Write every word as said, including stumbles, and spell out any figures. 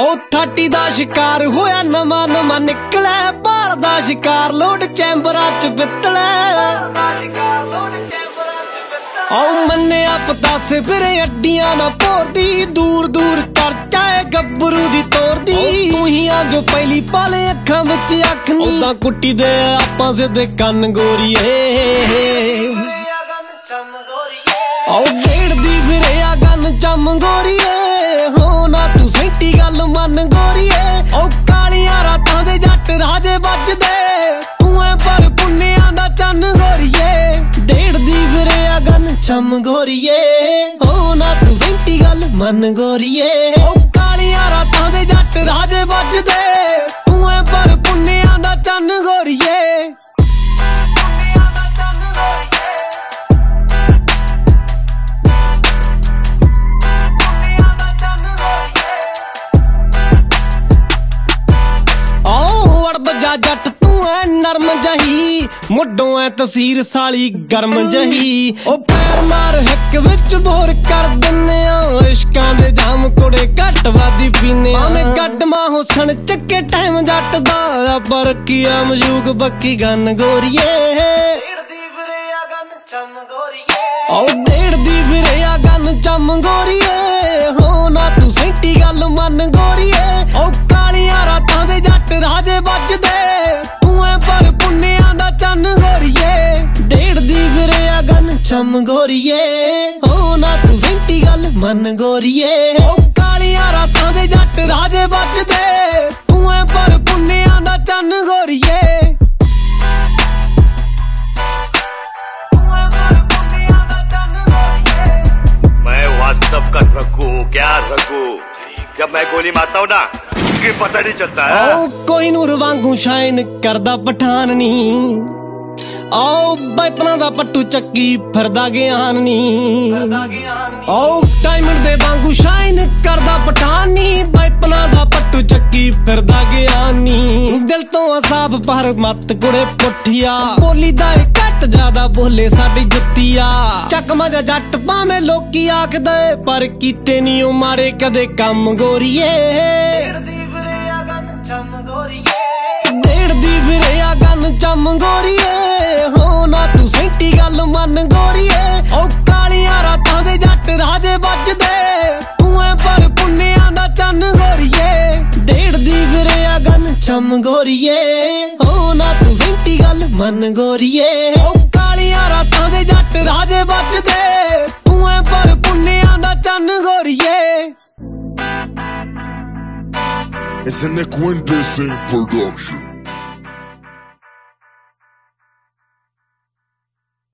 ਉਹ ਥਾਟੀ ਦਾ ਸ਼ਿਕਾਰ ਹੋਇਆ ਨਵਾਂ ਨਵਾਂ ਨਿਕਲਿਆ ਭਾਲ ਦਾ ਸ਼ਿਕਾਰ ਲੋਡ ਚੈਂਬਰਾਂ ਚ ਬਿੱਤਲੇ ਆਉ ਮੰਨਿਆ ਪਤਾਸੇ ਫਿਰ ਅੱਡੀਆਂ ਨਾ ਭੋਰਦੀ ਦੂਰ ਦੂਰ ਕਰ ਚਾਏ ਗੱਭਰੂ ਦੀ ਤੋਰਦੀ ਤੂੰ ਹੀ ਆ ਜੋ ਪਹਿਲੀ ਪਾਲੇ ਅੱਖਾਂ ਵਿੱਚ ਅੱਖ ਨੀ ਉਦਾਂ ਕੁੱਟੀ ਦੇ ਆਪਾਂ ਸਿੱਧੇ ਕੰਨ ਗੋਰੀਏ ਆਉ ਡੇੜਦੀ ਫਿਰੇ ਆ ਗੰਨ ਚਮ ਗੋਰੀਏ ਹੋ ਨਾ ਤੂੰ ਸੈਂਟੀ ਗੱਲ ਮੰਨ ਗੋਰੀਏ ਉਹ ਕਾਲੀਆਂ ਰਾਤਾਂ ਦੇ ਜੱਟ ਰਾਜੇ ਵੱਜਦੇ ਤੂੰ ਐ ਪਰ ਪੁੰਨਿਆਂ ਦਾ ਚੰਨ ਗੋਰੀਏ ਡੇੜਦੀ ਫਿਰੇ ਆ ਗੰਨ ਚਮ ਗੋਰੀਏ ਹੋ ਨਾ ਤੂੰ ਸੈਂਟੀ ਗੱਲ ਮੰਨ ਗੋਰੀਏ ਉਹ ਕਾਲੀਆਂ ਰਾਤਾਂ ਦੇ ਜੱਟ ਰਾਜੇ ਵੱਜਦੇ ਤੂੰ ਐ ਪਰ ਪੁੰਨਿਆਂ ਦਾ ਚੰਨ ਗੋਰੀਏ ਜੱਟ ਤੂੰ ਐ ਨਰਮ ਜਹੀ ਮੁੱਢੋਂ ਐ ਤਸੀਰ ਸਾਲੀ ਗਰਮ ਜਹੀ ਉਹ ਪੈਰ ਮਾਰ ਹਿੱਕ ਵਿੱਚ ਬੋਰ ਕਰ ਦਿੰਨੇ ਆ ਇਸ਼ਕਾਂ ਦੇ ਜਾਮ ਕੁੜੇ ਘੱਟ ਵਾਦੀ ਪੀਨੇ ਆਨੇ ਗੱਡਮਾ ਹੁਸਨ ਚੱਕੇ ਟਾਈਮ ਜੱਟ ਦਾ ਪਰ ਕੀ ਆ ਮਜੂਕ ਬੱਕੀ ਗੰਨ ਗੋਰੀਏ ਡੇੜਦੀ ਫਿਰੇ ਆ ਗੰਨ ਚਮ ਗੋਰੀਏ ਉਹ ਡੇੜਦੀ ਫਿਰੇ ਆ ਗੰਨ ਚਮ ਗੋਰੀਏ ਹੋ ਨਾ ਤੂੰ ਸੈਂਟੀ ਗੱਲ ਮੰਨ ਗੋਰੀਏ ਉਹ ਕਾਲੀਆਂ ਰਾਤਾਂ ਦੇ ਜੱਟ ਰਾਜੇ ਵੱਜਦੇ ਤੂੰ ਐ ਪਰ ਪੁੰਨਿਆਂ ਦਾ ਚੰਨ ਗੋਰੀਏ ਡੇੜਦੀ ਫਿਰੇ ਆ ਗੰਨ ਚਮ ਗੋਰੀਏ ਹੋ ਨਾ ਤੂੰ ਸੈਂਟੀ ਗੱਲ ਮੰਨ ਗੋਰੀਏ ਉਹ ਕਾਲੀਆਂ ਰਾਤਾਂ ਦੇ ਜੱਟ ਰਾਜੇ ਵੱਜਦੇ ਤੂੰ ਐ ਪਰ ਪੁੰਨਿਆਂ ਦਾ ਚੰਨ ਗੋਰੀਏ वास्तव का रघु क्या रघु जब मैं गोली मारता हूँ ना कि पता नहीं चलता है ओ कोई नूर वांगू शाइन करदा पठान नी आओ बैपना दा पट्टू चक्की फिरदा ज्ञान नी आओ डायमंड दे वांगू शाइन करदा पठान नी बैपना दा पट्टू चक्की फिरदा ज्ञान नी दिल तो असाब पर मत कुड़े पुठिया बोली दा घट ज्यादा बोले साडी जुत्तिया चक मजा जट भावे लोकी आखदे पर कीते नी ओ मारे कदे कम गोरीए डेड़दी फिरे आ गन चम गोरीए हो ना तू सैंटी गल मन गोरीए ओ कालियां रातां दे जट राजे ਵੱਜਦੇ तू ऐ पर पुन्नियां दा चन्न गोरीए डेड़दी फिरे आ गन चम गोरीए हो ना तू सैंटी गल मन गोरीए ओ कालियां रातां दे जट राजे ਵੱਜਦੇ तू ऐ पर पुन्नियां दा चन्न गोरीए It's an Equinde Sing production.